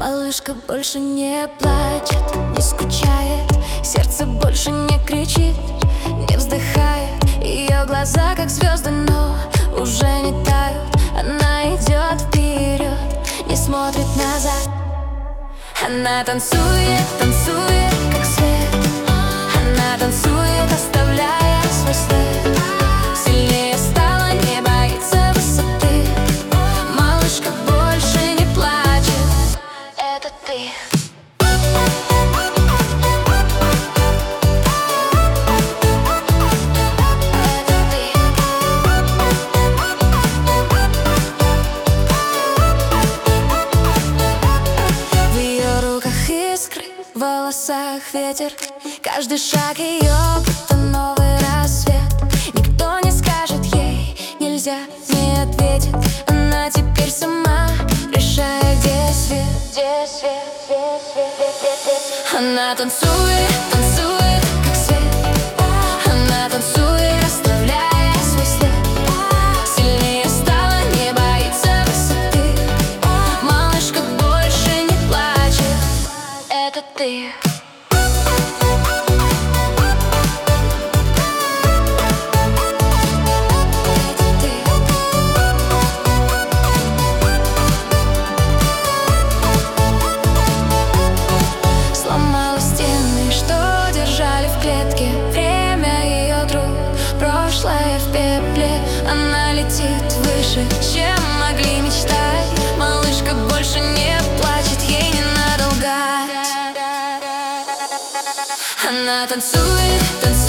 Малышка больше не плачет, не скучает, сердце больше не кричит, не вздыхает. Ее глаза как звезды, но уже не тают. Она идет вперед, не смотрит назад. Она танцует, танцует, как свет. Она танцует, оставляя свой след. Сильнее стала, не боится высоты. Малышка больше не плачет. Это ты. В волосах ветер, каждый шаг ее будто новый рассвет. Никто не скажет ей нельзя, не ответит. Она теперь сама решает, где свет, где свет, где свет, где свет. Она танцует, танцует, как свет. Она танцует, оставляя свой след. Сильнее стала, не боится высоты. Малышка больше не плачет. Это ты. Сломала стены, что держали в клетке. Время ее друг, прошлое в пепле. Она летит выше, чем могли мечтать. Малышка больше не плачет, ей не надо лгать. Она танцует, танцует.